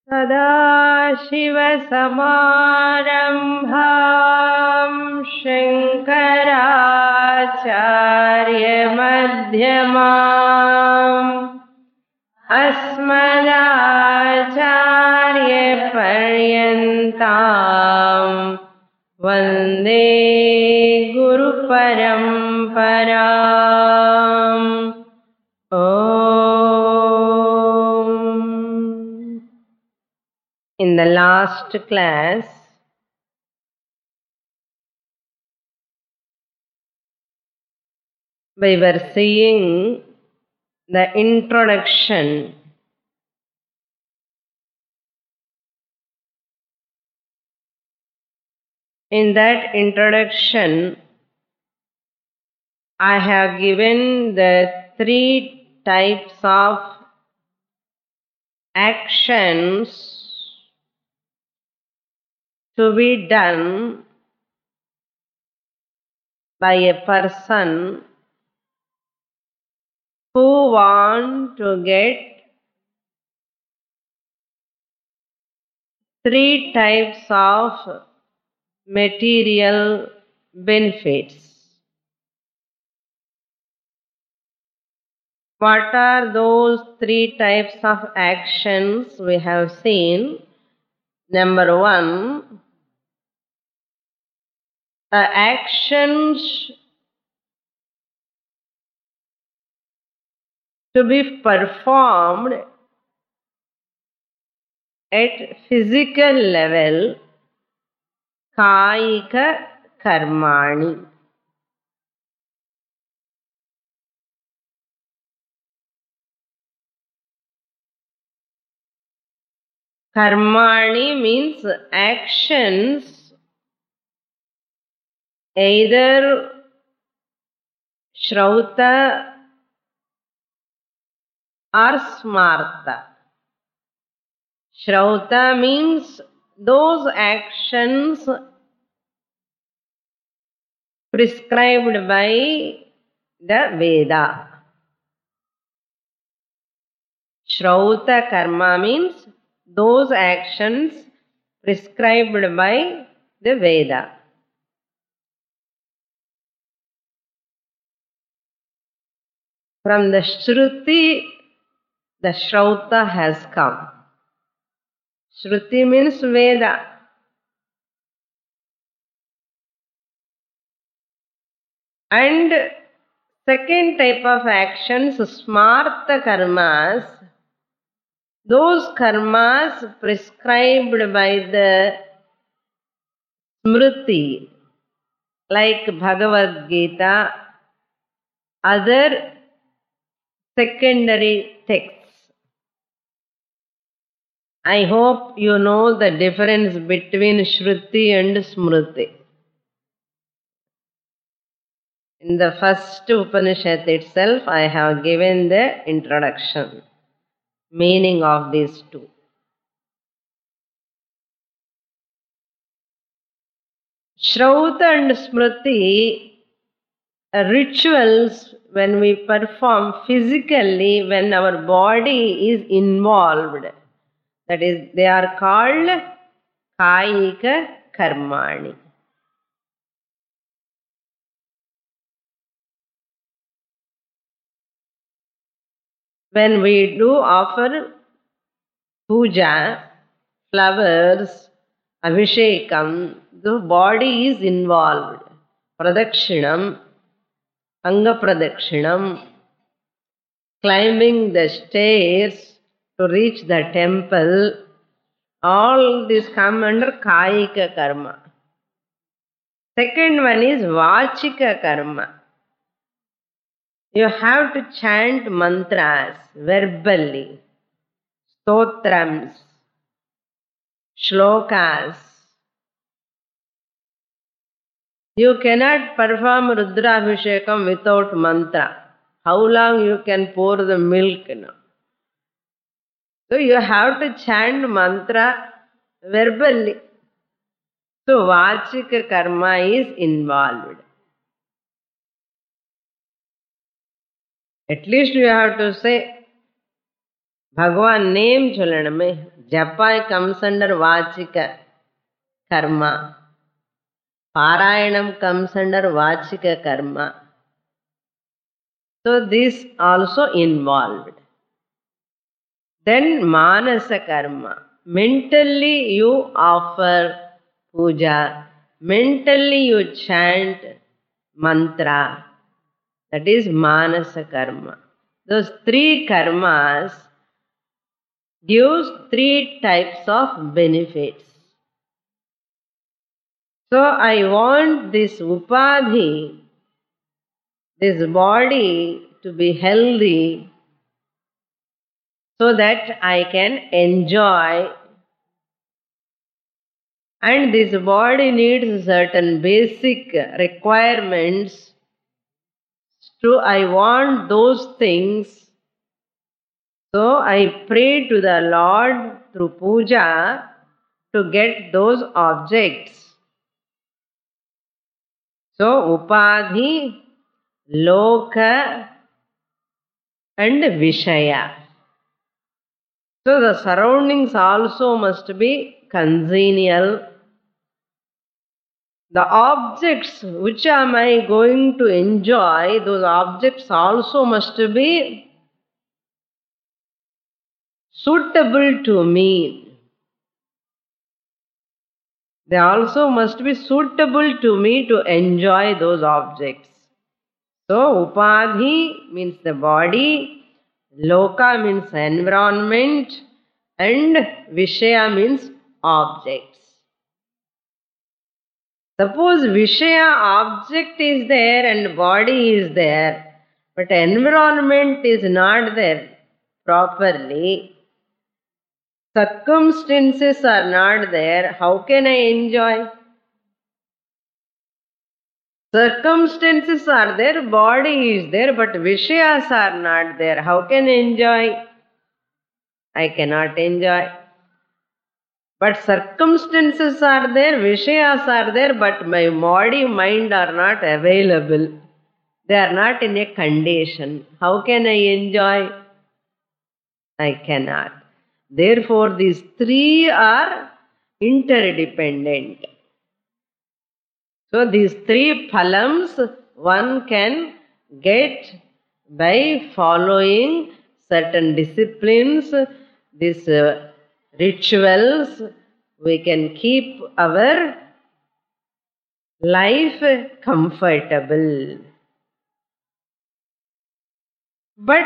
सदाशिवसमारम्भां शङ्कराचार्यमध्यमाम् अस्मदाचार्यपर्यन्तां वन्दे गुरुपरम्पराम्. In the last class, we were seeing the introduction. In that introduction, I have given the 3 types of actions to be done by a person who want to get 3 types of material benefits. What are those 3 types of actions we have seen? Number 1, the actions to be performed at physical level, kayika karmani. Karmani means actions, either Shrauta or Smarta. Shrauta means those actions prescribed by the Veda. Shrauta karma means those actions prescribed by the Veda. From the Shruti, the Shrauta has come. Shruti means Veda. And second type of actions, Smarta karmas, those karmas prescribed by the Smriti, like Bhagavad Gita, other secondary texts. I hope you know the difference between Shruti and Smriti. In the first Upanishad itself, I have given the introduction, meaning of these 2. Shrauta and Smriti are rituals when we perform physically, when our body is involved. That is, they are called Kayika Karmani. When we do offer puja, flowers, abhishekam, the body is involved. Pradakshinam, Anga Pradakshinam, climbing the stairs to reach the temple, all these come under Kayika Karma. Second one is Vachika Karma. You have to chant mantras verbally, stotrams, shlokas. You cannot perform Rudrabhishekam without mantra. How long you can pour the milk now? So you have to chant mantra verbally. So Vachika karma is involved. At least you have to say Bhagwan name Cholaname, Japa comes under Vachika karma. Parayanam comes under Vachika karma. So this also involved. Then Manasa karma. Mentally you offer puja. Mentally you chant mantra. That is Manasa karma. Those three karmas gives three types of benefits. So I want this upadhi, this body to be healthy so that I can enjoy, and this body needs certain basic requirements. So I want those things. So I pray to the Lord through puja to get those objects. So upadhi, loka and vishaya. So the surroundings also must be congenial. The objects which am I going to enjoy, those objects also must be suitable to me. They also must be suitable to me to enjoy those objects. So upadhi means the body, loka means environment, and vishaya means objects. Suppose vishaya object is there and body is there, but environment is not there properly, circumstances are not there, how can I enjoy? Circumstances are there, body is there, but vishayas are not there. How can I enjoy? I cannot enjoy. But circumstances are there, vishayas are there, but my body, mind are not available. They are not in a condition. How can I enjoy? I cannot. Therefore, these three are interdependent. So these three phalams one can get by following certain disciplines, these rituals. We can keep our life comfortable. But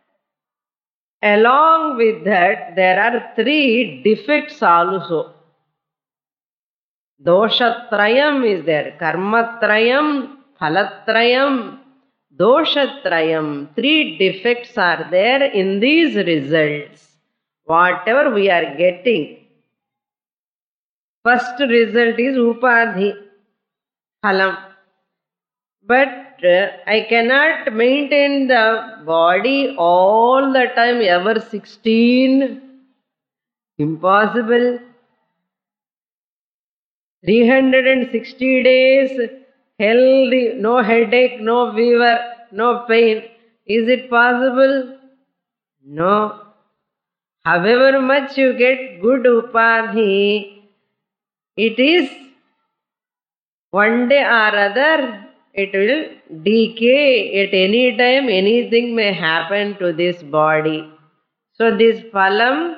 along with that, there are three defects also. Doshatrayam is there. Karmatrayam, phalatrayam, doshatrayam. Three defects are there in these results. Whatever we are getting. First result is upadhi, phalam. But I cannot maintain the body all the time, ever 16. Impossible. 360 days, healthy, no headache, no fever, no pain. Is it possible? No. However much you get good upadhi, it is one day or other, it will decay. At any time, anything may happen to this body. So this phalam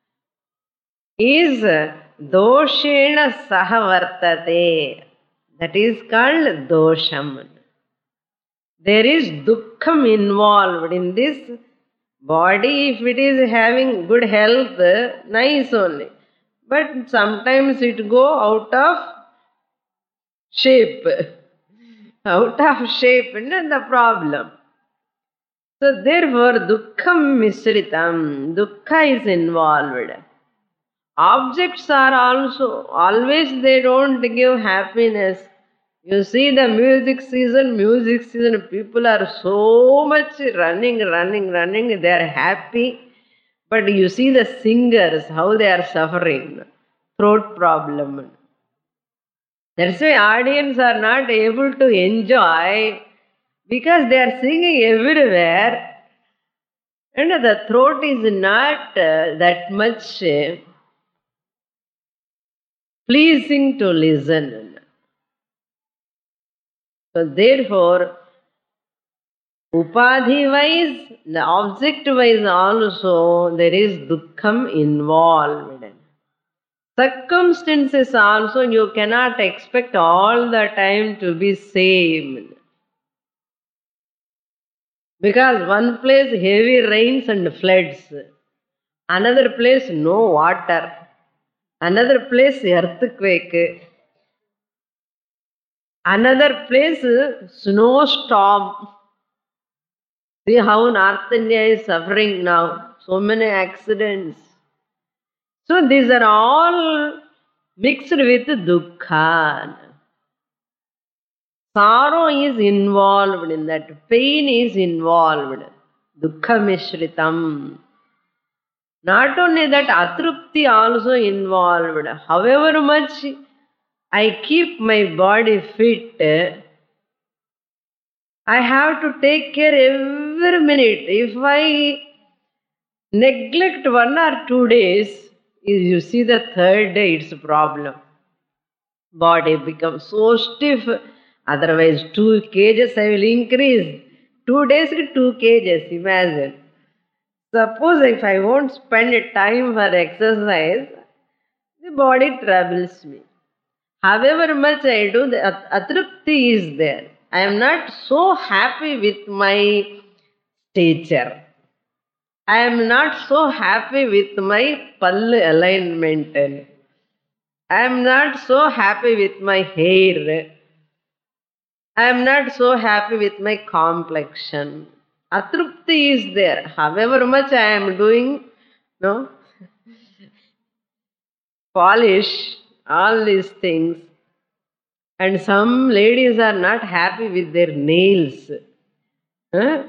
is doshena sahavartate. That is called dosham. There is dukkham involved in this body. If it is having good health, nice only. But sometimes it go out of shape. Out of shape, not the problem. So therefore, dukkham misritam. Dukkha is involved. Objects are also, always they don't give happiness. You see the music season, people are so much running, they are happy. But you see the singers, how they are suffering, throat problem. That's why audience are not able to enjoy, because they are singing everywhere and the throat is not that much pleasing to listen. So therefore, upadhi-wise, the object-wise also, there is dukkham involved. Circumstances also, you cannot expect all the time to be same. Because one place heavy rains and floods, another place no water, another place earthquake, another place snowstorm. See how North India is suffering now. So many accidents. So these are all mixed with dukkha. Sorrow is involved in that. Pain is involved. Dukkha mishritam. Not only that, atrupti also involved. However much I keep my body fit, I have to take care every minute. If I neglect 1 or 2 days, you see the third day it's a problem. Body becomes so stiff. Otherwise 2 kgs I will increase. 2 days 2 kgs, imagine. Suppose if I won't spend time for exercise, the body troubles me. However much I do, the atrupti is there. I am not so happy with my stature. I am not so happy with my pallu alignment. I am not so happy with my hair. I am not so happy with my complexion. Atrupti is there. However much I am doing, no, polish, all these things. And some ladies are not happy with their nails. Huh?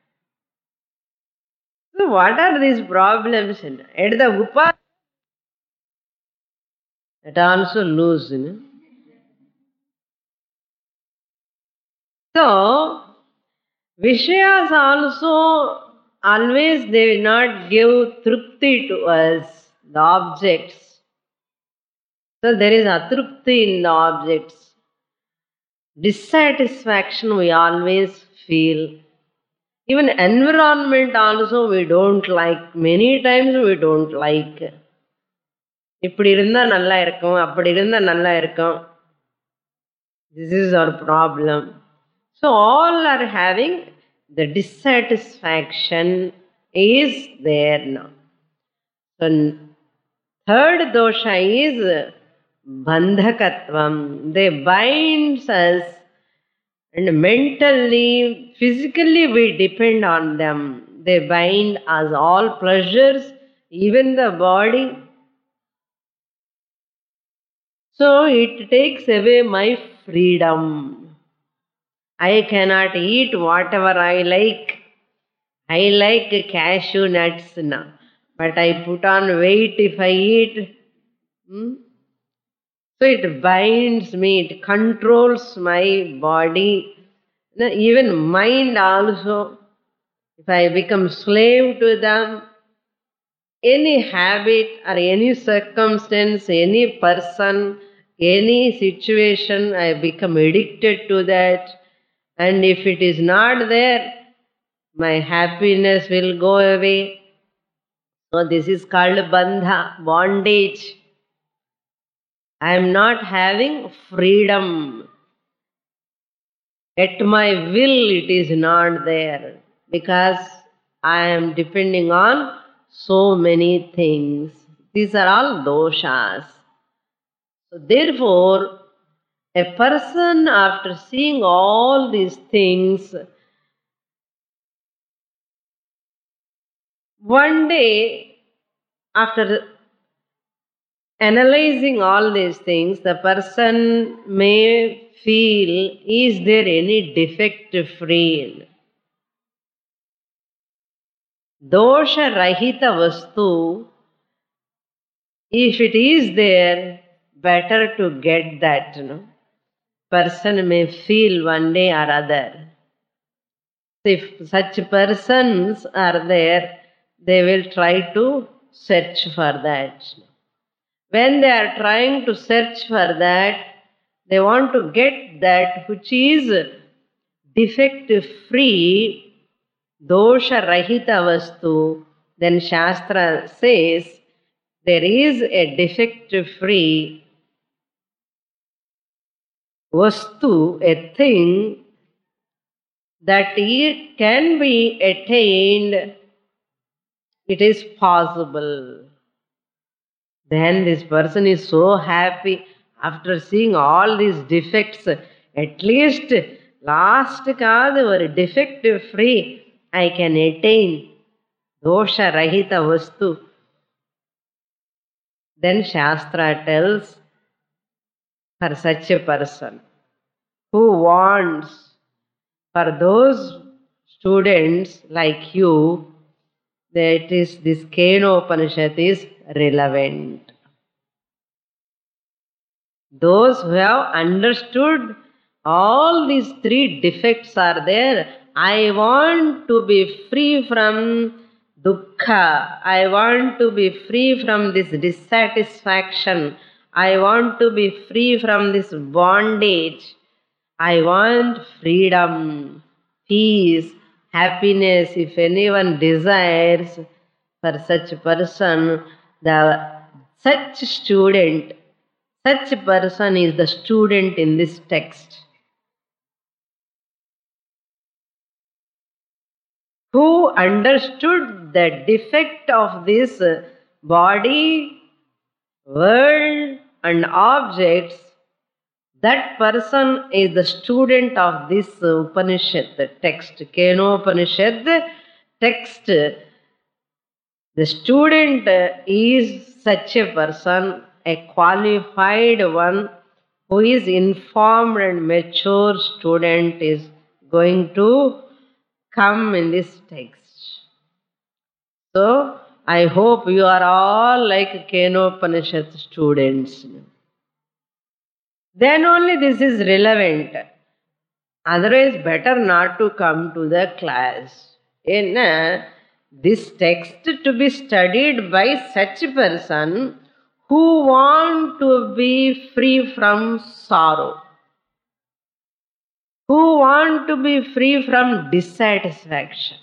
So what are these problems? At the upa, it also lose. So, Vishayas also always they will not give trupti to us, the objects. So there is atrupti in the objects. Dissatisfaction we always feel. Even environment also we don't like. Many times we don't like. இப்படி இருந்தா நல்லா இருக்கும், அப்படி இருந்தா நல்லா இருக்கும். This is our problem. So all are having the dissatisfaction is there now. So third dosha is bandhakatvam. They binds us and mentally, physically we depend on them. They bind us all pleasures, even the body. So it takes away my freedom. I cannot eat whatever I like. I like cashew nuts now. But I put on weight if I eat. So it binds me, it controls my body. Even mind also. If I become slave to them, any habit or any circumstance, any person, any situation, I become addicted to that. And if it is not there, my happiness will go away. So this is called bandha, bondage. I am not having freedom. At my will it is not there. Because I am depending on so many things. These are all doshas. So therefore, a person after seeing all these things, one day after analyzing all these things, the person may feel, is there any defect free? Dosha rahita vastu, if it is there, better to get that. Person may feel one day or other. If such persons are there, they will try to search for that. when they are trying to search for that, they want to get that which is defect free, dosha rahita vastu, then Shastra says there is a defect free vastu, a thing that it can be attained, it is possible. Then this person is so happy after seeing all these defects. At least last kaadu or defect free I can attain dosha rahita vastu. Then Shastra tells, for such a person who wants, for those students like you, that is this Kenopanishad is relevant. Those who have understood all these three defects are there. I want to be free from dukkha. I want to be free from this dissatisfaction. I want to be free from this bondage. I want freedom, peace, happiness. If anyone desires, for such a person, such person is the student in this text, who understood the defect of this body, world and objects. That person is the student of this Upanishad text, Kenopanishad text. The student is such a person, a qualified one who is informed and mature student is going to come in this text. So, I hope you are all like Kenopanishad students. Then only this is relevant. Otherwise, better not to come to the class. In this text to be studied by such a person who want to be free from sorrow, who want to be free from dissatisfaction.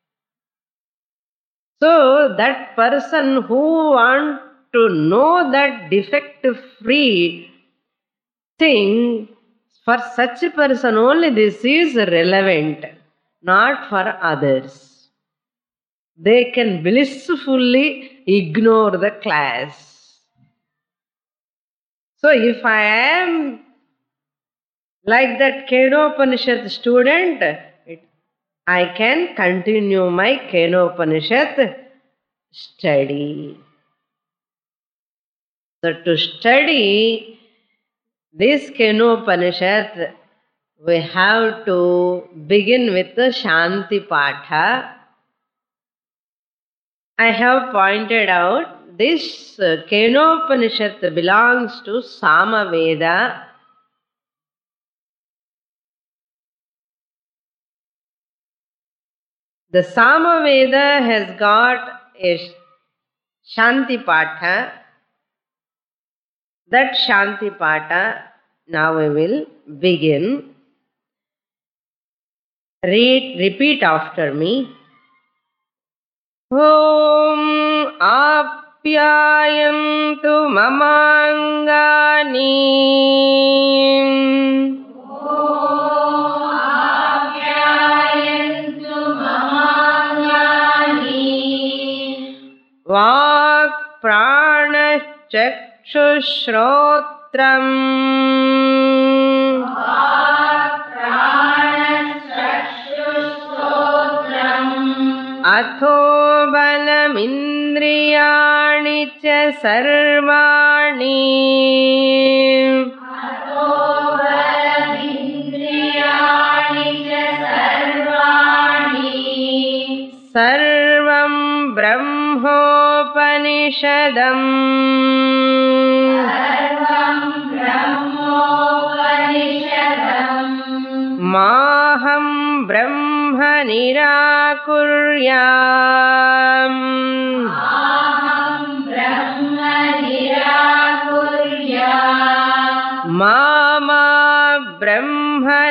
So that person who want to know that defect-free thing, for such a person only this is relevant, not for others. They can blissfully ignore the class. So if I am like that Kenopanishad student, I can continue my Kenopanishad study. So to study this Kenopanishad, we have to begin with the Shanti Patha. I have pointed out this Kenopanishad belongs to Samaveda. The Samaveda has got a Shanti Patha. That Shanti Patha, now we will begin. Repeat after me. Om Apyayantu Mamangani. Om Apyayantu Mamangani. Vak Prana Chakshushrotram. Atho balamindriyani cha sarvani. Atho balamindriyani cha sarvani. Sarvam brahmopanishadam. Sarvam brahmopanishadam. Maham brahma nirakuryam. Aham brahma nirakuryam. brahma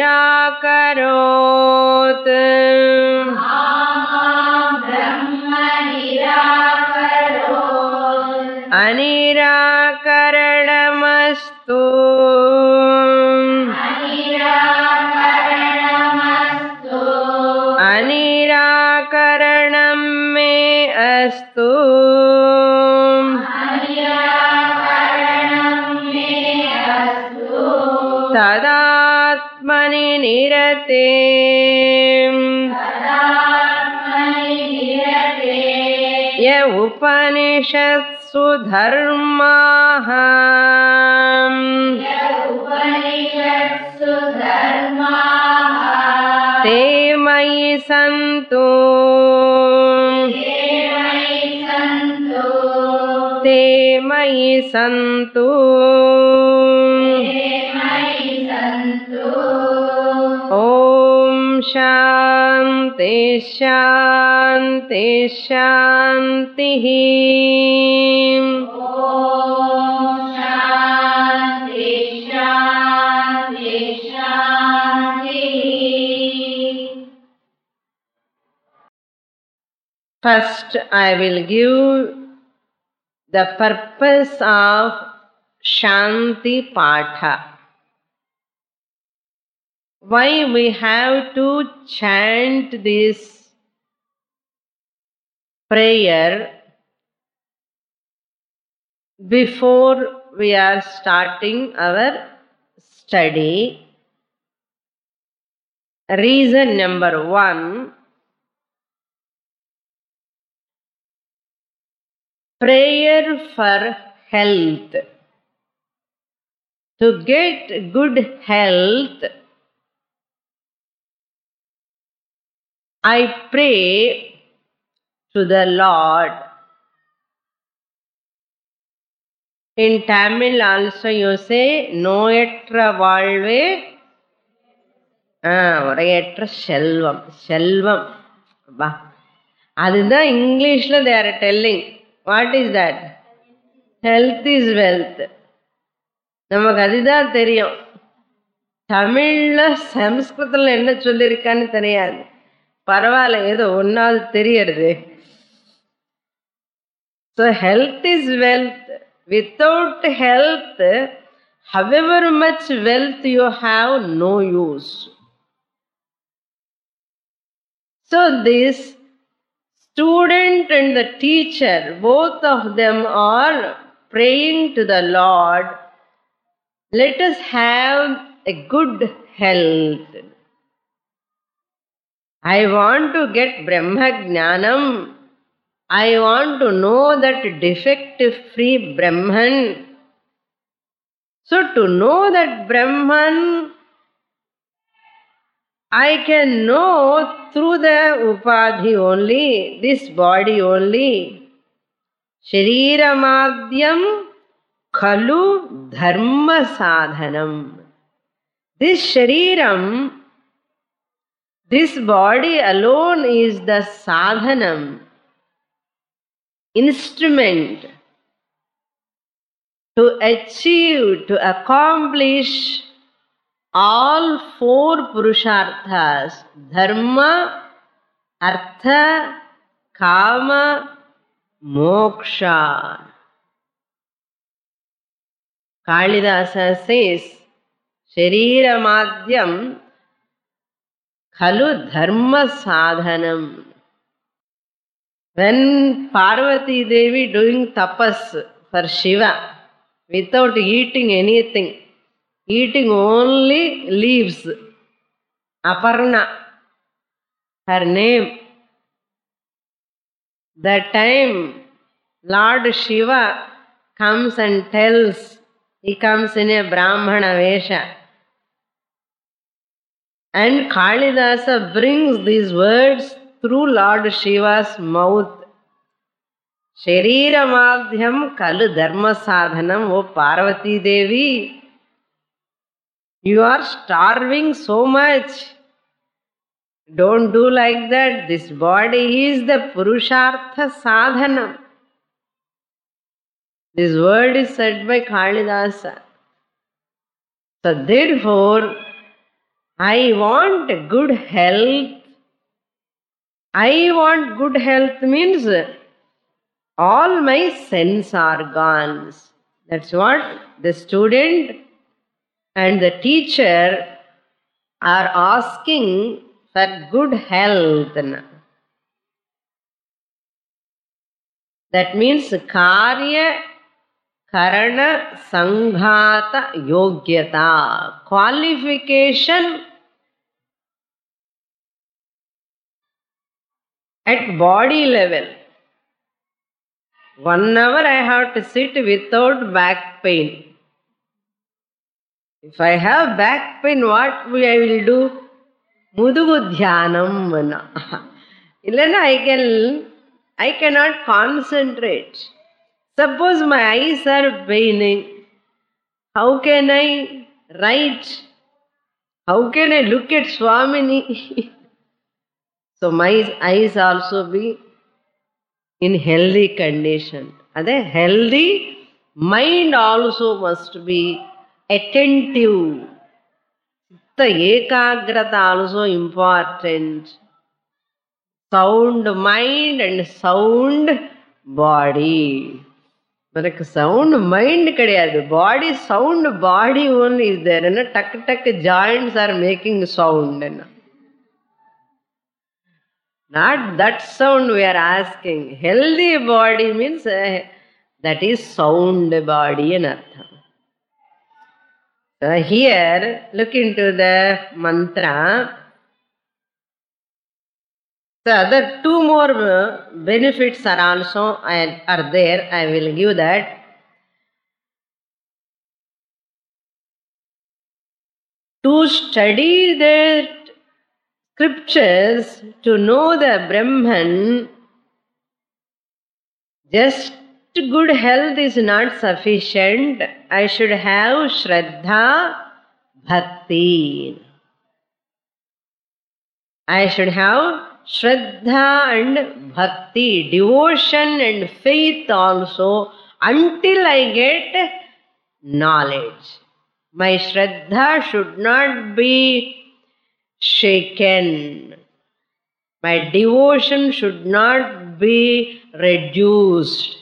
nirakarot. Anirakaranamastu. Anirakaranam me astu. Tadatmani nirate. Ya upanishatsu dharmaha. Te mayi santu. Te mayi santu. Om Shanti Shanti Shanti. First, I will give the purpose of Shanti Patha. Why we have to chant this prayer before we are starting our study? Reason number 1, prayer for health. To get good health, I pray to the Lord. In Tamil also you say, Noyatra Valve, Orayatra Shelvam. Shelvam. Aditha English they are telling. What is that? Health is wealth. நமக்கு அதுதான் தெரியும். தமிழ்ல சமஸ்கிருதத்துல என்ன சொல்லியிருக்கான்னு தெரியாது. பரவாயில்ல, ஏதோ ஒன்னாவது தெரியறது. So health is wealth. Without health, however much wealth you have, no use. So this student and the teacher, both of them are praying to the Lord, let us have a good health. I want to get Brahma Jnanam. I want to know that defect-free Brahman. So to know that Brahman, I can know through the upadhi only, this body only. Shariramadhyam khalu dharma sadhanam. This shariram, this body alone is the sadhanam, instrument to achieve, to accomplish all 4 purusharthas: dharma, artha, kama, moksha. Kalidasa says, Shariramadhyam khalu dharma sadhanam. When Parvati Devi doing tapas for Shiva, without eating anything, eating only leaves, Aparna, her name. That time Lord Shiva comes and tells, he comes in a Brahmana Vesha. And Kalidasa brings these words through Lord Shiva's mouth. Shariramadhyam kalu dharma sadhanam. O Parvati Devi, you are starving so much. Don't do like that. This body is the Purushartha sadhanam. This word is said by Kalidasa. So therefore, I want good health. I want good health means all my sense organs. That's what the student and the teacher are asking for good health. That means karya karana sanghata yogyata, qualification at body level. 1 hour I have to sit without back pain. If I have back pain, what I will do? Mudugu dhyanam. I cannot concentrate. Suppose my eyes are paining. How can I write? How can I look at Swamini? So my eyes also be in healthy condition. And a healthy mind also must be attentive. The ekagrata also important. Sound mind and sound body. But sound mind kadiyadu. Body, sound body only is there. And tuck joints are making sound. Not that sound we are asking. Healthy body means that is sound body and artham. So here, look into the mantra. The other 2 more benefits are also are there. I will give that. To study the scriptures, to know the Brahman, just good health is not sufficient. I should have Shraddha, Bhakti. I should have Shraddha and Bhakti, devotion and faith also, until I get knowledge. My Shraddha should not be shaken. My devotion should not be reduced.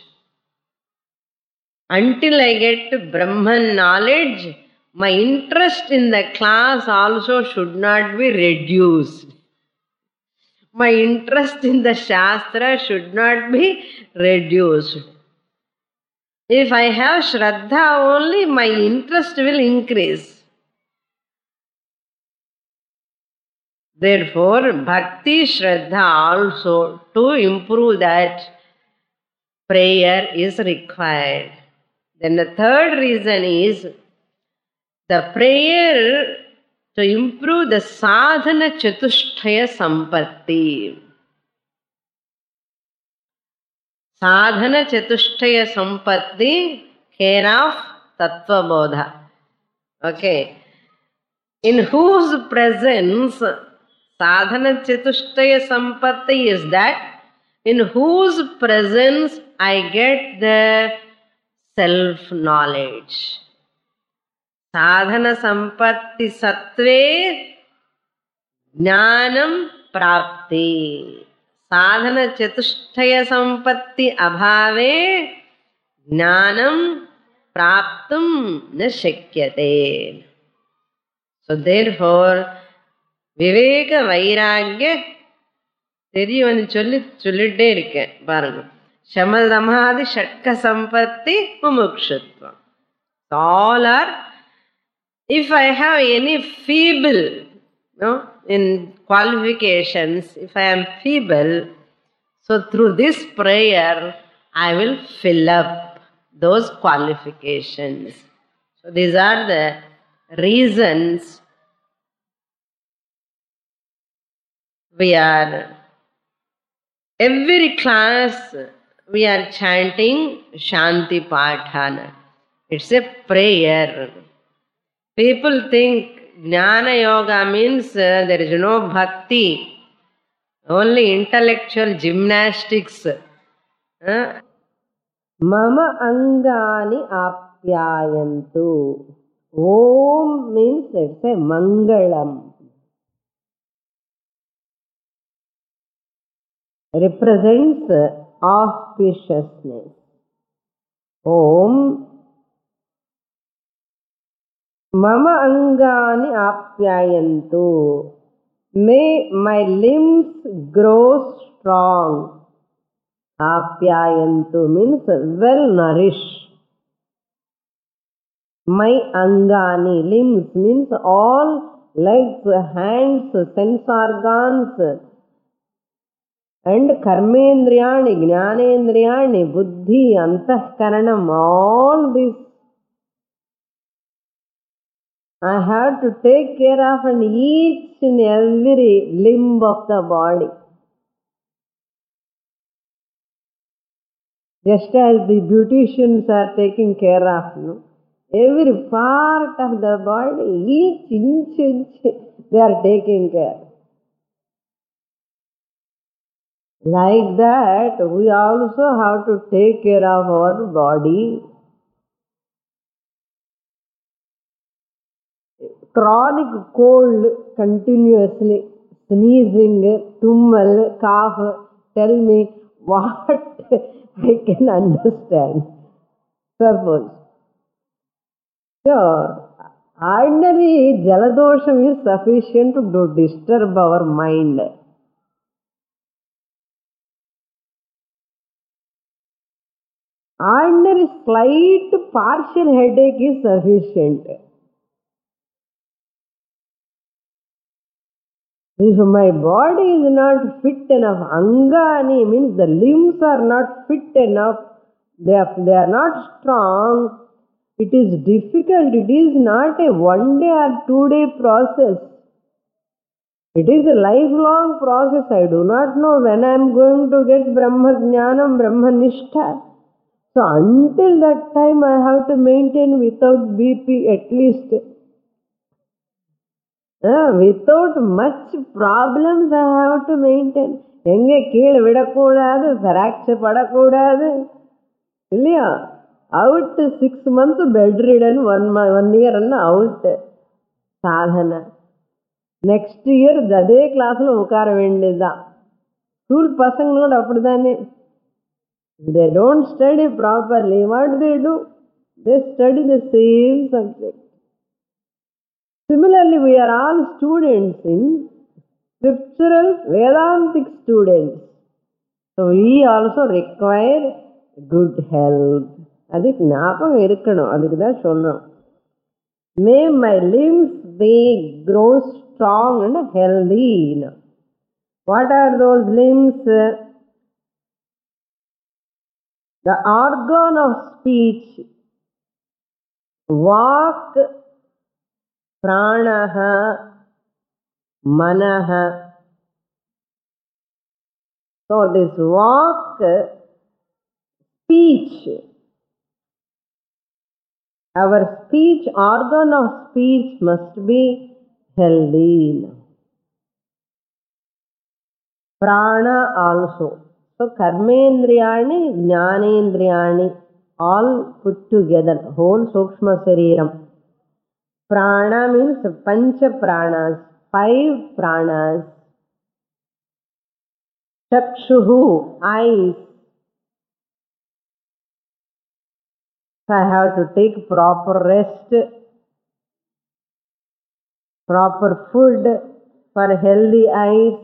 Until I get Brahman knowledge, my interest in the class also should not be reduced. My interest in the Shastra should not be reduced. If I have Shraddha only, my interest will increase. Therefore, Bhakti Shraddha also, to improve that, prayer is required. Then the third reason is the prayer to improve the sadhana chatushtaya sampatti. Sadhana chatushtaya sampatti, care of tattva bodha. Okay. In whose presence sadhana chatushtaya sampatti is that? In whose presence I get the self-knowledge. Sadhana sampatti sattve jnanam prapti. Sadhana chatushtaya sampatti abhave jnanam praptum na shakyate. So therefore, viveka vairagya தெரியும் சொல்லிட்டே இருக்கேன் பாருங்க. சமதமாதி ஷட்க சம்பத்தி முமுக்ஷுத்வம். All are, if I have any feeble in qualifications, if I am feeble, so through this prayer I will fill up those qualifications. So these are the reasons we are, every class we are chanting Shanti Pathana. It's a prayer. People think Jnana Yoga means there is no bhakti, only intellectual gymnastics. Mama angani apyayantu. Om means it's a Mangalam. Represents auspiciousness. Om Mama Angani Apyayantu. May my limbs grow strong. Apyayantu means well nourished. My Angani, limbs means all legs, hands, sense organs, and Karmendriyani, Jnanendriyani, Buddhi, Antahkaranam, all this I have to take care of and each and every limb of the body. Just as the beauticians are taking care of, no? Every part of the body, each inch, they are taking care. Like that, we also have to take care of our body. Chronic cold, continuously sneezing, tummal, cough, tell me what I can understand. Suppose. So, ordinary jaladosham is sufficient to disturb our mind. Ordinary slight partial headache is sufficient. If my body is not fit enough, Angani means the limbs are not fit enough, they are not strong, it is difficult, it is not a 1 day or 2 day process. It is a lifelong process. I do not know when I am going to get Brahma Jnanam, Brahma Nishtha. So until that time I have to maintain without BP at least. Without much problems I have to maintain. எங்கே கீழே விடக்கூடாது, fracture படக்கூடாது இல்லையா? Out 6 months bedridden, 1 year out சாதனை. Next year அதே கிளாஸில் உட்கார வேண்டியதுதான். ஸ்கூல் பசங்களோட அப்படித்தானே. They don't study properly. What they do? They study the same subject. Similarly, we are all students in scriptural Vedantic students. So we also require good health. அதுக்கு ஞாபகம் இருக்கணும். அதுக்கு தான் சொல்றோம். May my limbs be grow strong and healthy. What are those limbs? The organ of speech, Vak, Pranaha, Manaha. So this Vak, speech, our speech, organ of speech must be healthy. Prana also. So Karmendriyani, Jnanendriyani, all put together, whole Sukshma Sariram. Prana means Pancha Pranas, 5 pranas. Chakshuhu, eyes. So I have to take proper rest, proper food for healthy eyes.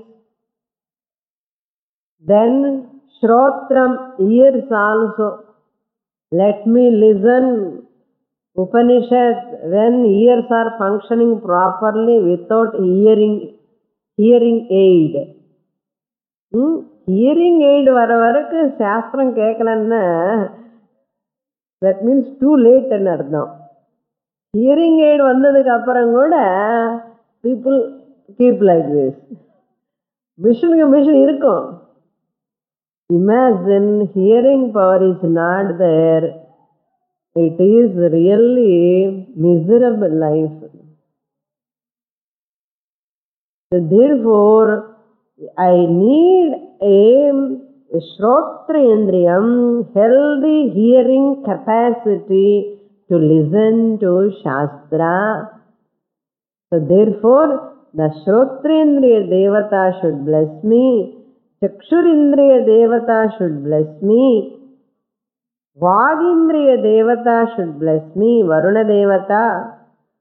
Then Shrotram, ears also. Let me listen Upanishad when ears are functioning properly without hearing aid. Hearing aid வர வரைக்கும் சாஸ்திரம் கேட்கலன்னா that means too late ன்னு அர்த்தம். Hearing aid வந்ததுக்கு அப்புறம் கூட people keep like this. Machine இருக்கும். Imagine hearing power is not there. It is really miserable life. So therefore, I need a Shrotrendriyam, healthy hearing capacity to listen to Shastra. So therefore, the Shrotrendriya Devata should bless me, Chakshurindriya Devata should bless me, Vagindriya Devata should bless me, Varuna Devata,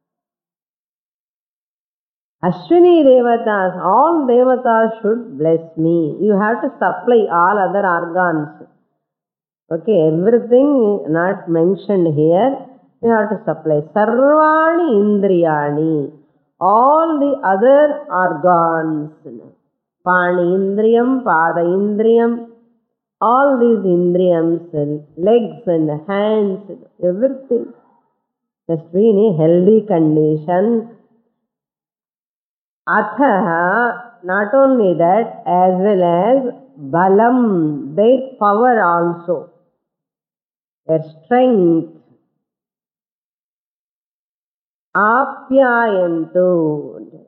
Ashwini Devatas, all Devatas should bless me. You have to supply all other organs. Okay, everything not mentioned here, you have to supply. Sarvani Indriyani, all the other organs. Pani Indriyam, Pada Indriyam, all these Indriyams, legs and hands, everything must be in a healthy condition. Atha, not only that, as well as balam, their power also, their strength. Apyayantu,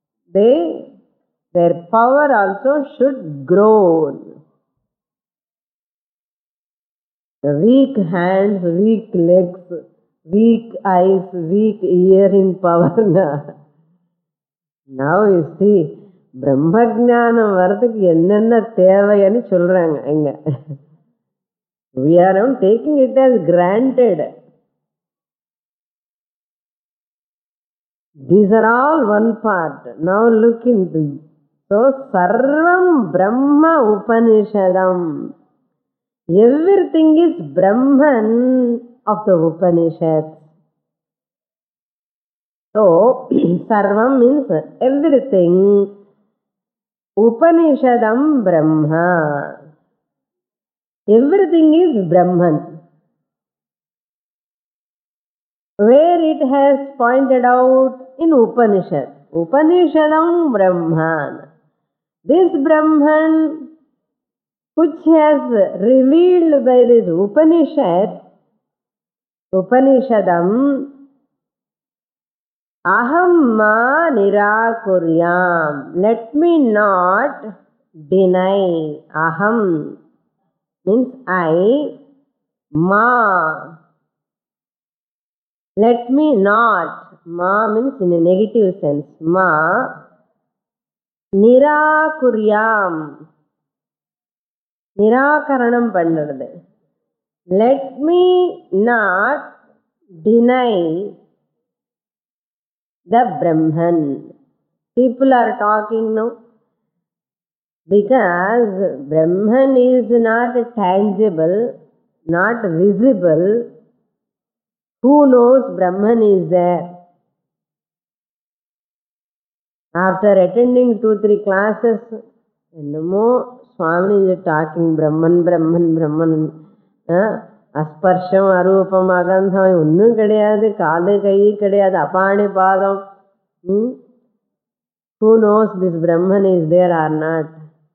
their power also should grow. The weak hands, weak legs, weak eyes, weak hearing power. Now you see, பிரம்மஜானம் வரதுக்கு என்னென்ன தேவைன்னு சொல்றாங்க இங்க. We are not taking it as granted. These are all one part. Now look into. So, Sarvam Brahma Upanishadam. Everything is Brahman of the Upanishads. So, Sarvam means everything. Upanishadam Brahma. Everything is Brahman. Where it has pointed out in Upanishad. Upanishadam Brahman. This Brahman which has revealed by this Upanishadam, Aham ma nirakuryam. Let me not deny. Aham means I. Ma. Let me not. Ma means in a negative sense. Ma. Nirakuryam. Nirakaranam pannadhu. Let me not deny the Brahman. People are talking now because Brahman is not tangible, not visible. Who knows Brahman is there? After attending 2-3 classes, Swami is talking Brahman. Asparsham, Arupam, Agandham, Unnu Kadayadu, Kadu Kai Kadayadu, Apani Padam. Who knows this Brahman is there or not?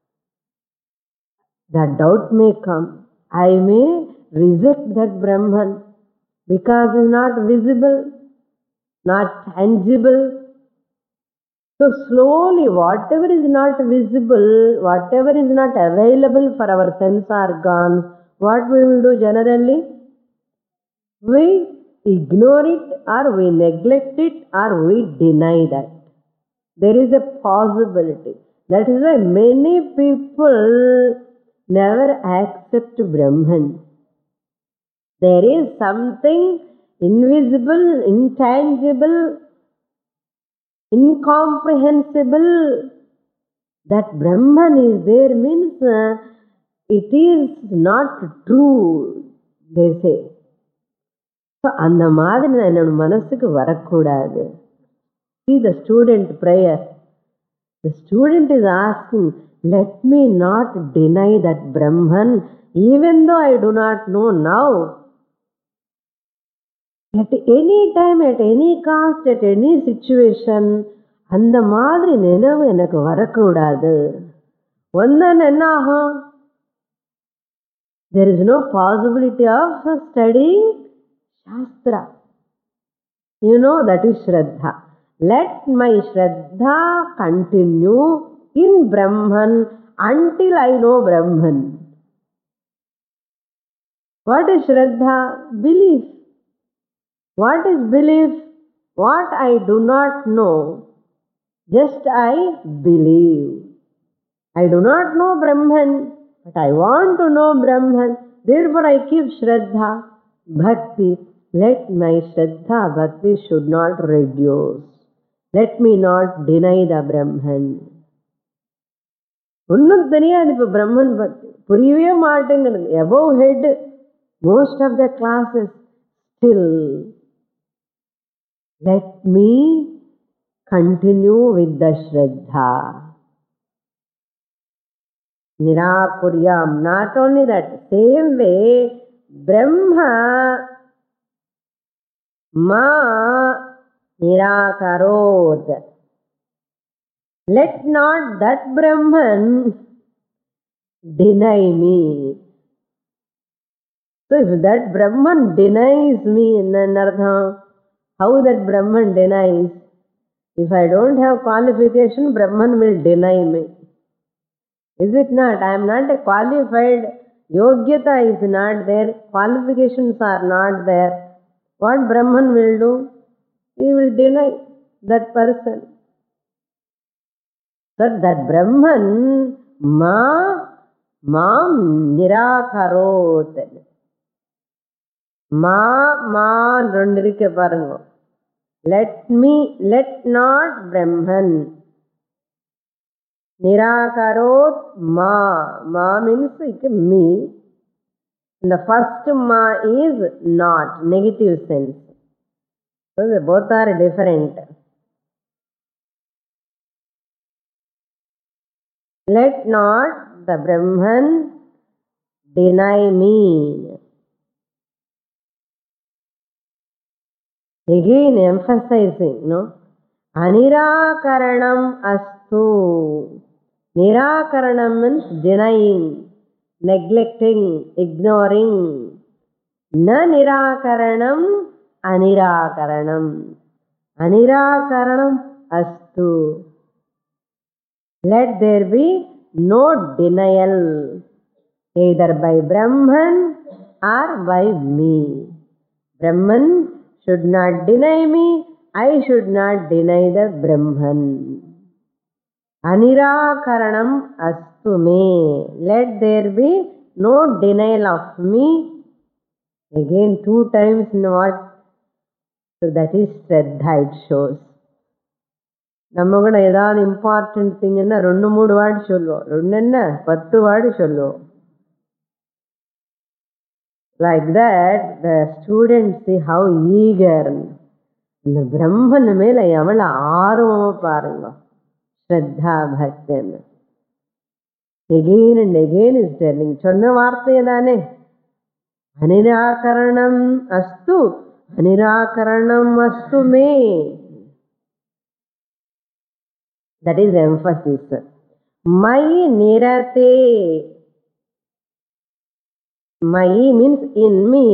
That doubt may come. I may reject that Brahman because it is not visible, not tangible. So slowly, whatever is not visible, whatever is not available for our sense organs, what we will do generally? We ignore it, or we neglect it, or we deny that. There is a possibility. That is why many people never accept Brahman. There is something invisible, intangible, incomprehensible. That Brahman is there means it is not true, they say. So, அந்த மாதிரி என்னோட மனசுக்கு வரக்கூடாது. See the student prayer. The student is asking, let me not deny that Brahman, even though I do not know now. At any time, at any cost, at any situation, அந்த மாதிரி நினைவு எனக்கு வரக்கூடாது. ஒன்னு என்ன ஆகும்? There is no possibility of studying Shastra. You know, that is Shraddha. Let my Shraddha continue in Brahman until I know Brahman. What is Shraddha? Belief. What is belief? What I do not know, just I believe. I do not know Brahman, but I want to know Brahman. Therefore I keep Shraddha, Bhakti. Let my Shraddha, Bhakti should not reduce. Let me not deny the Brahman. ஒன்னும் தெரியாது இப்ப பிரம்மன் பத்தி புரியவே மாட்டேங்கிறது. above head most of the classes still let me continue with the Shraddha. Nirakuryam. Not only that, same way Brahma ma nirakarot. Let not that Brahman deny me. So if that Brahman denies me, how that Brahman denies? If I don't have qualification, Brahman will deny me. Is it not? I am not a qualified. Yogyata is not there. Qualifications are not there. What Brahman will do? He will deny that person. So that Brahman mam nirakarot. Ma rendirike parungo. Let not Brahman. Nirakarot ma means me. The first ma is not, negative sense. So they both are different. Let not the Brahman deny me. Again emphasizing, Anirakaranam astu. Nirakaranam means denying, neglecting, ignoring. Na nirakaranam, anirakaranam. Anirakaranam astu. Let there be no denial, either by Brahman or by me. Brahman should not deny me, I should not deny the Brahman. Anirakaranam astu me. Let there be no denial of me. Again 2 times in what? So that is Shraddha, it shows. நம்ம கூட ஏதாவது important திங்னா 2-3 word சொல்லுவோம். 2 என்ன 10 word சொல்லுவோம். Like that, the students see how eager. இந்த பிரம்மன் மேல எவ்வளவு ஆர்வமா பாருங்க. Shraddha Bhakti. Again and again is telling. சொன்ன வார்த்தை தானே. Anirakaranam astu. Anirakaranam astu me. That is emphasis. Mai nirate. Mai means in me.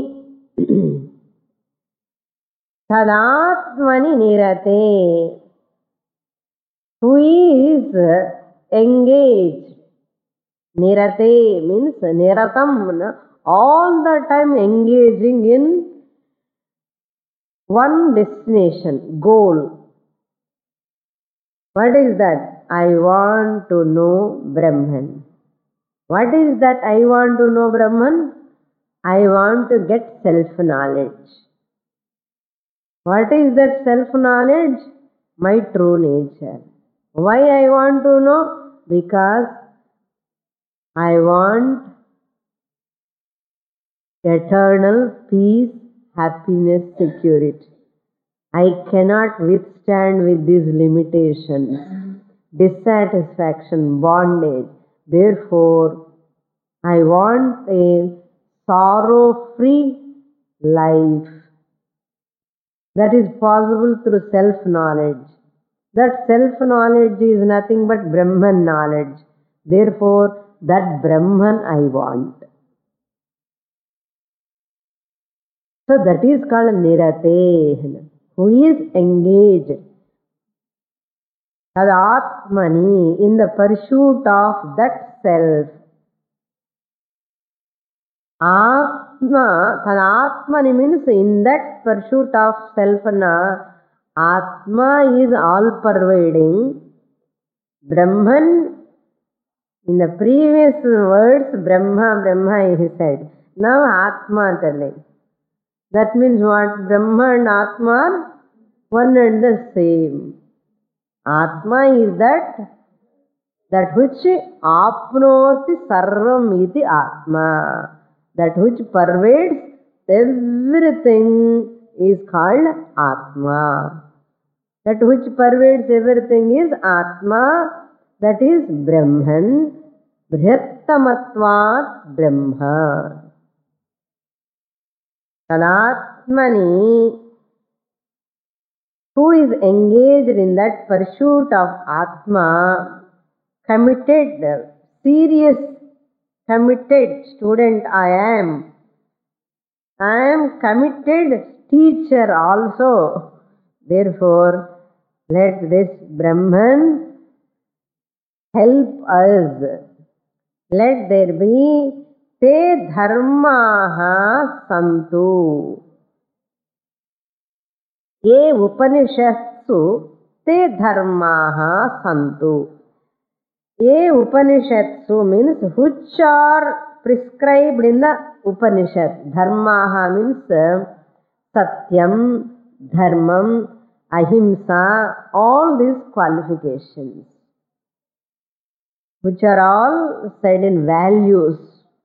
Tadatmani nirate. Who is engaged. Nirate means niratam. All the time engaging in one destination, goal. What is that? I want to know Brahman. What is that I want to know Brahman? I want to get self-knowledge. What is that self-knowledge? My true nature. Why I want to know? Because I want eternal peace, happiness, security. I cannot withstand with these limitations, dissatisfaction, bondage. Therefore, I want a sorrow-free life. That is possible through self-knowledge. That self-knowledge is nothing but Brahman knowledge. Therefore, that Brahman I want. So that is called Nirate. Who is engaged. Tadatmani, in the pursuit of that self. Atma, Tadatmani means in that pursuit of self, Atma is all pervading. Brahman, in the previous words, Brahma he said. Now Atma telling. That means what? Brahma and Atma are one and the same. Atma is that which apnoti sarvam iti Atma. That which pervades everything is called Atma. That which pervades everything is Atma. That is Brahman. Brihattamatvat Brahma. Tadatmani, who is engaged in that pursuit of Atma, committed, serious, committed student I am. I am committed teacher also. Therefore, let this Brahman help us. Let there be te dharmaha santu. Ye Upanishatsu te dharmaha santu. Ye Upanishatsu means which are prescribed in the Upanishad. Dharmaha means Satyam, Dharmam, Ahimsa, all these qualifications, which are all said in values.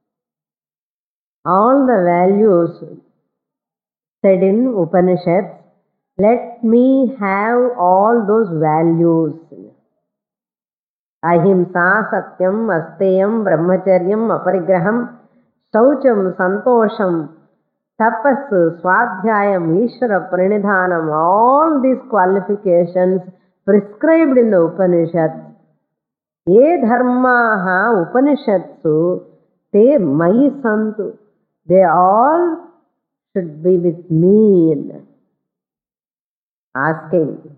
All the values said in Upanishads, let me have all those values. Ahimsa, Satyam, Asteyam, Brahmacharyam, Aparigraham, Saucham, Santosham, Tapas, Swadhyayam, Ishvara, Pranidhanam, all these qualifications prescribed in the Upanishads. Ye dharmaha Upanishatsu te mayi santu. They all should be with me. Asking.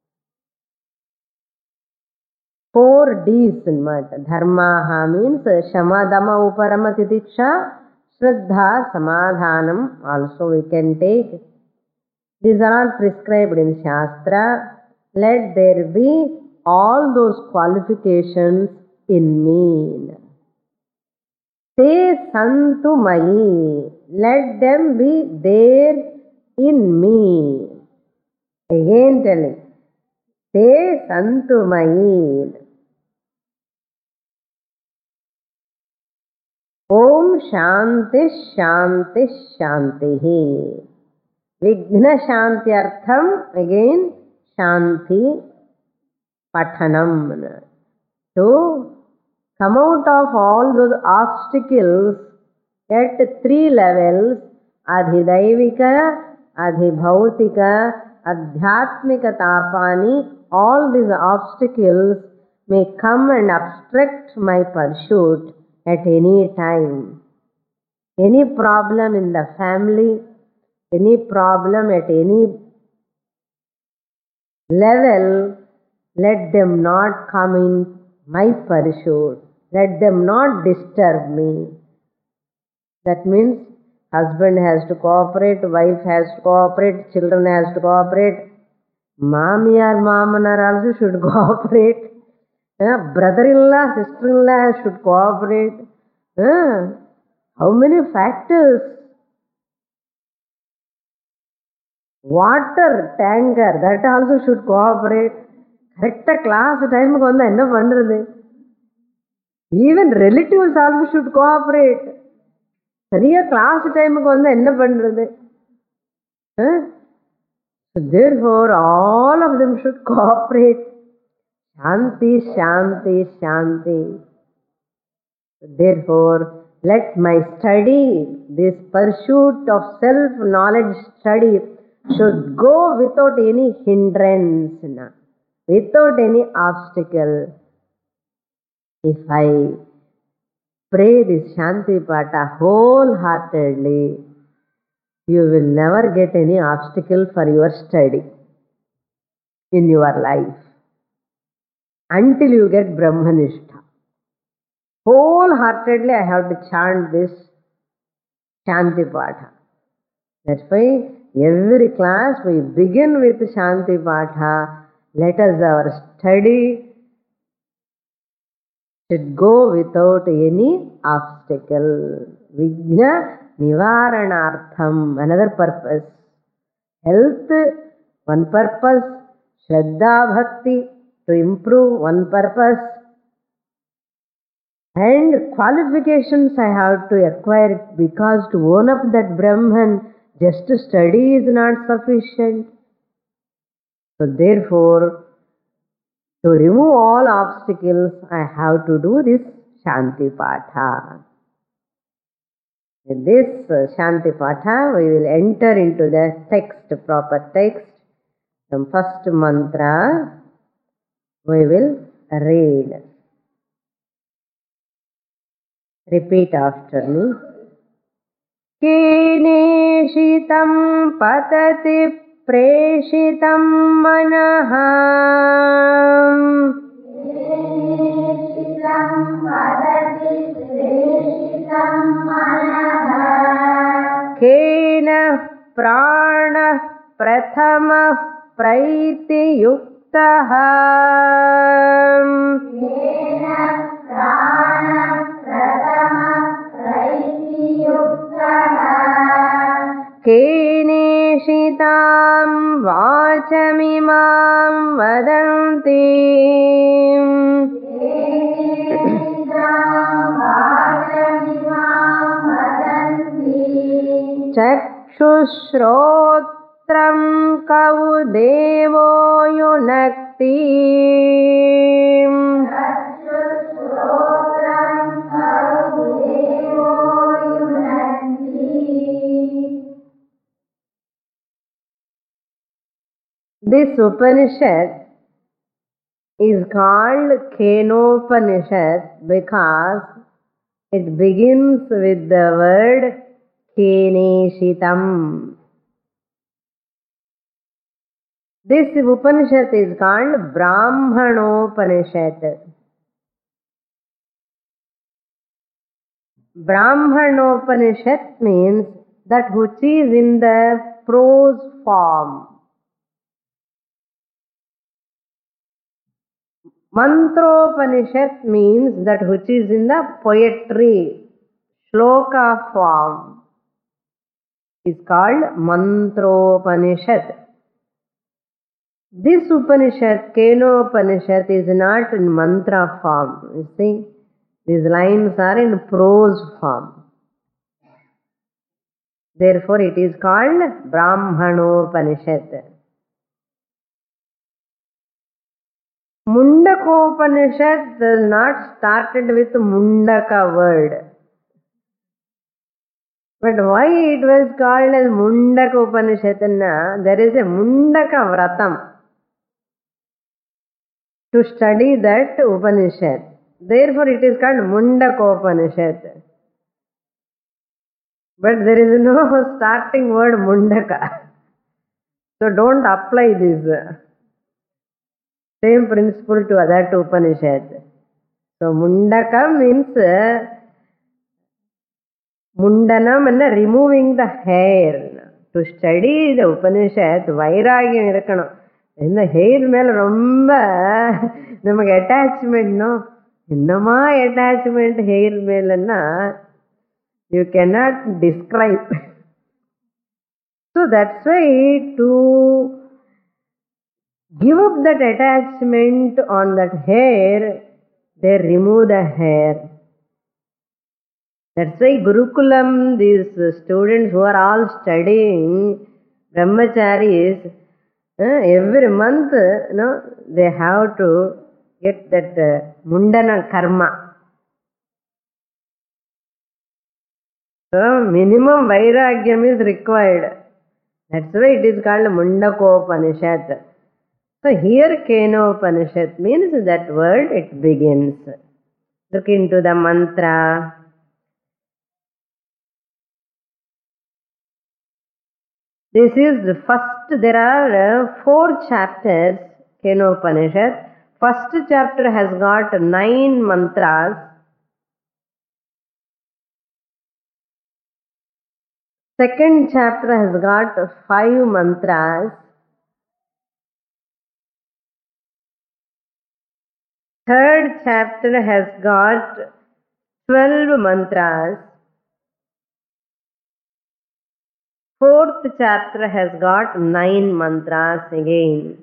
4 D's in matter. Dharmaha means Shamadama Uparama Titiksha, Shraddha, Samadhanam. Also we can take. These are all prescribed in Shastra. Let there be all those qualifications in me. Te santu mayi. Let them be there in me. Again telling. Te santu mayi. Om Shanti Shanti Shanti. Vighna Shanti Artham. Again Shanti Pathanam. To come out of all those obstacles at 3 levels, Adhidaivika, Adhibhautika, Adhyatmika Tapani, all these obstacles may come and obstruct my pursuit at any time. Any problem in the family, any problem at any level, let them not come in my pursuit. Let them not disturb me. That means husband has to cooperate, wife has to cooperate, children has to cooperate, Mamiar, Mamanar also should cooperate, brother-in-law, sister-in-law should cooperate. How many factors? Water tanker, that also should cooperate. Correct class time ku vanda enna pandrathu? Even relatives also should cooperate. Sariya class time ku vanda enna pandrathu? So therefore all of them should cooperate. Shanti, Shanti, Shanti. Therefore let my study, this pursuit of self-knowledge study should go without any hindrance, without any obstacle. If I pray this Shanti Pata wholeheartedly, you will never get any obstacle for your study in your life until you get Brahmanishtha. Wholeheartedly I have to chant this Shanti Patha. That's why every class we begin with Shanti Patha. Let us our study should go without any obstacle. Vigna Nivaranartham, another purpose. Health, one purpose. Shraddha Bhakti, to improve, one purpose. And qualifications I have to acquire it, because to own up that Brahman, just to study is not sufficient. So therefore, to remove all obstacles, I have to do this Shanti Patha. With this Shanti Patha, we will enter into the text, proper text. The first mantra we will read. Repeat after me. Keneshitam patati preshitam manaha. Keneshitam patati preshitam manaha. Kena prana prathama praiti yuktaha. Kena prana prathama praiti yuktaha. Keneshitam vachamimam vadanti. Keneshitam vachamimam vadanti. Chakshushrotram kavu devo yunakti. Chakshushrotram kavu devo yunakti. This Upanishad is called Kenopanishad because it begins with the word Keneshitam. This Upanishad is called Brahmanopanishad. Brahmanopanishad means that which is in the prose form. Mantropanishad means that which is in the poetry, shloka form, is called Mantropanishad. This Upanishad, Kenopanishad, is not in mantra form. You see, these lines are in prose form. Therefore, it is called Brahmanopanishad. Mundakopanishad does not started with Mundaka word. But why it was called as Mundaka Upanishad? There is a Mundaka Vratam to study that Upanishad. Therefore, it is called Mundaka Upanishad. But there is no starting word Mundaka. So don't apply this. Same principle to other two Upanishad. So Mundaka means Mundanam and removing the hair. To study the Upanishad, Vairagyam irukkanum. In the hair mele romba namak attachment, no? Innama attachment hair mele na you cannot describe. So that's why to give up that attachment on that hair, they remove the hair. That's why Gurukulam, these students who are all studying, brahmacharis, every month, they have to get that mundana karma. So minimum vairagyam is required. That's why it is called Mundakopanishad. So here Kenopanishad means that word it begins. Look into the mantra. This is the first, there are 4 chapters, Kenopanishad. First chapter has got 9 mantras. Second chapter has got 5 mantras. Third chapter has got 12 mantras. Fourth chapter has got 9 mantras again.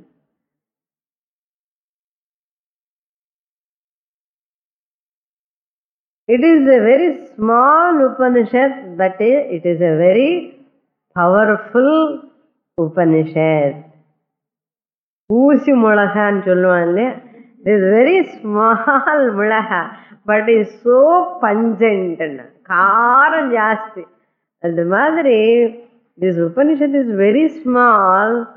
It is a very small Upanishad, but it is a very powerful Upanishad. Oosi mulaha nu solluvaanga. It is very small mulaha, but is so pungent. Kaaram jaasti. And the madri, this Upanishad is very small,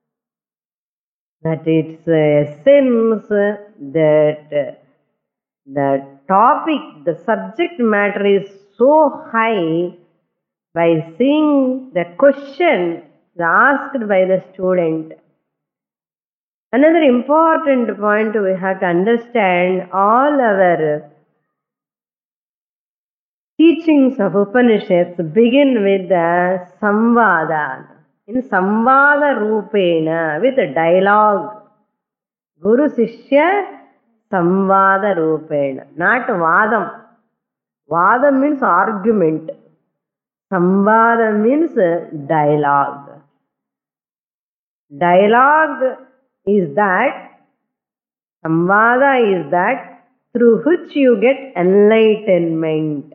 but its essence, that the topic, the subject matter is so high. By seeing the question asked by the student. Another important point we have to understand, all our teachings of Upanishads begin with the Samvada. In Samvada Rupena, with a dialogue. Guru Sishya Samvada Rupena. Not Vadam. Vadam means argument. Samvada means dialogue. Dialogue is that, Samvada is that through which you get enlightenment.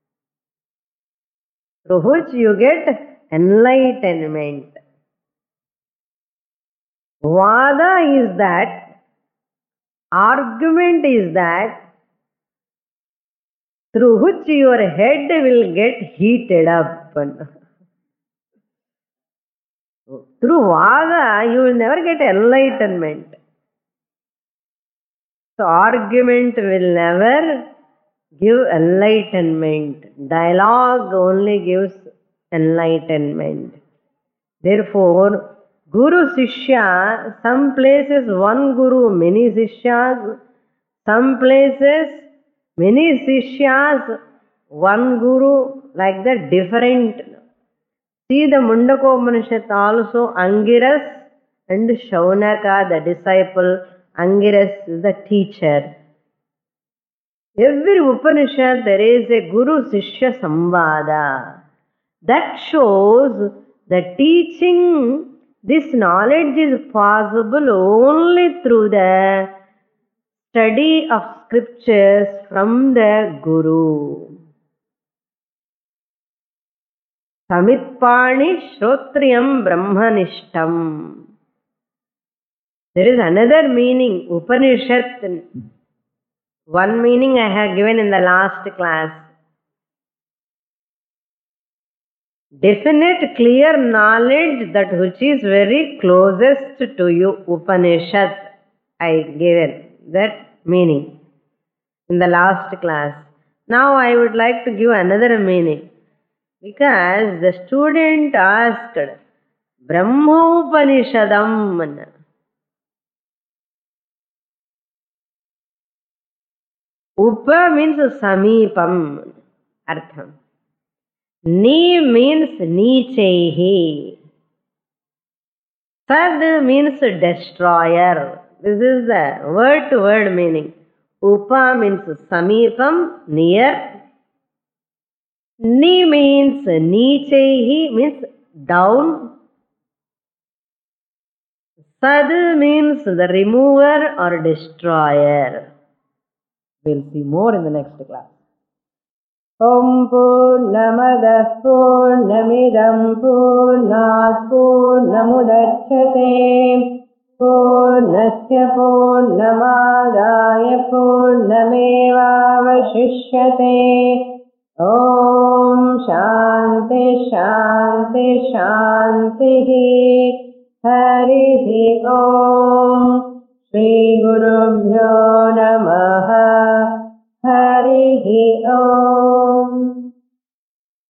Through which you get enlightenment. Vada is that, argument is that, through which your head will get heated up. Through Vada, you will never get enlightenment. So, argument will never give enlightenment. Dialogue only gives enlightenment. Therefore, Guru Sishya, some places one Guru, many Sishyas, some places many Sishyas, one Guru, like that, different. See the Mundakopanishad also, Angiras and Shaunaka, the disciple. Angiras is the teacher. Every Upanishad there is a Guru-Sishya Samvada. That shows the teaching, this knowledge is possible only through the study of scriptures from the Guru. Samitpani Shrotriyam Brahmanishtam. There is another meaning, Upanishad. One meaning I have given in the last class. Definite, clear knowledge, that which is very closest to you, Upanishad. I given that meaning in the last class. Now I would like to give another meaning. Because the student asked, Brahma Upanishadam. Upa means Samipam. Artham. Ni means Nichehi. Sad means destroyer. This is the word-to-word meaning. Upa means Samipam, near. Ni means Nichehi, means down. Sad means the remover or destroyer. We'll see more in the next class. Om Purnamada Purnamidam Purnat Purnamudachyate Purnasya Purnamadaya Purnameva Vashishyate. Om Shanti Shanti Shanti Harihi Om Shri Gurubhyo